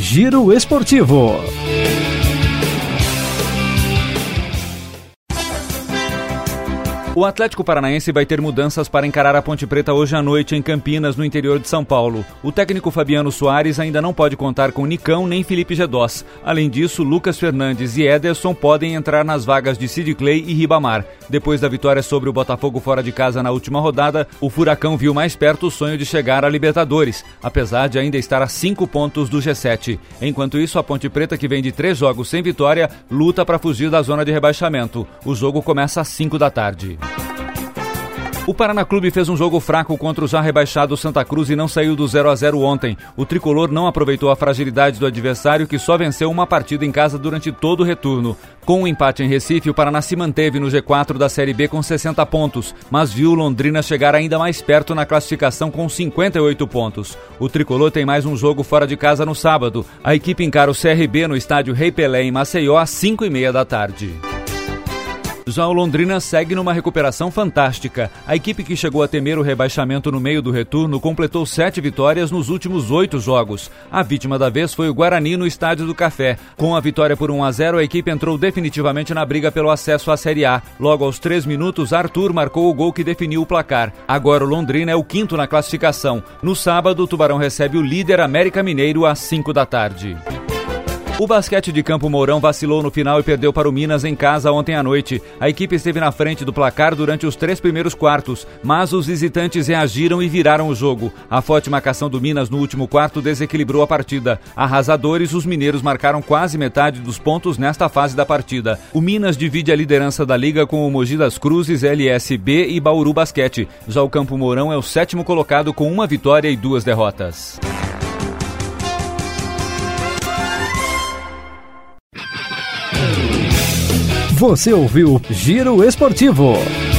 Giro Esportivo. O Atlético Paranaense vai ter mudanças para encarar a Ponte Preta hoje à noite em Campinas, no interior de São Paulo. O técnico Fabiano Soares ainda não pode contar com Nicão nem Felipe Gedós. Além disso, Lucas Fernandes e Ederson podem entrar nas vagas de Sid Clay e Ribamar. Depois da vitória sobre o Botafogo fora de casa na última rodada, o Furacão viu mais perto o sonho de chegar à Libertadores, apesar de ainda estar a 5 pontos do G7. Enquanto isso, a Ponte Preta, que vem de 3 jogos sem vitória, luta para fugir da zona de rebaixamento. O jogo começa às 5 da tarde. O Paraná Clube fez um jogo fraco contra o já rebaixado Santa Cruz e não saiu do 0-0 ontem. O tricolor não aproveitou a fragilidade do adversário, que só venceu uma partida em casa durante todo o retorno. Com o empate em Recife, o Paraná se manteve no G4 da Série B com 60 pontos, mas viu Londrina chegar ainda mais perto na classificação com 58 pontos. O tricolor tem mais um jogo fora de casa no sábado. A equipe encara o CRB no estádio Rei Pelé em Maceió às 5h30 da tarde. Já o Londrina segue numa recuperação fantástica. A equipe, que chegou a temer o rebaixamento no meio do retorno, completou 7 vitórias nos últimos 8 jogos. A vítima da vez foi o Guarani no Estádio do Café. Com a vitória por 1-0, a equipe entrou definitivamente na briga pelo acesso à Série A. Logo aos 3 minutos, Arthur marcou o gol que definiu o placar. Agora o Londrina é o 5º na classificação. No sábado, o Tubarão recebe o líder América Mineiro às 5 da tarde. O basquete de Campo Mourão vacilou no final e perdeu para o Minas em casa ontem à noite. A equipe esteve na frente do placar durante os 3 primeiros quartos, mas os visitantes reagiram e viraram o jogo. A forte marcação do Minas no último quarto desequilibrou a partida. Arrasadores, os mineiros marcaram quase metade dos pontos nesta fase da partida. O Minas divide a liderança da liga com o Mogi das Cruzes, LSB e Bauru Basquete. Já o Campo Mourão é o 7º colocado com 1 vitória e 2 derrotas. Você ouviu Giro Esportivo.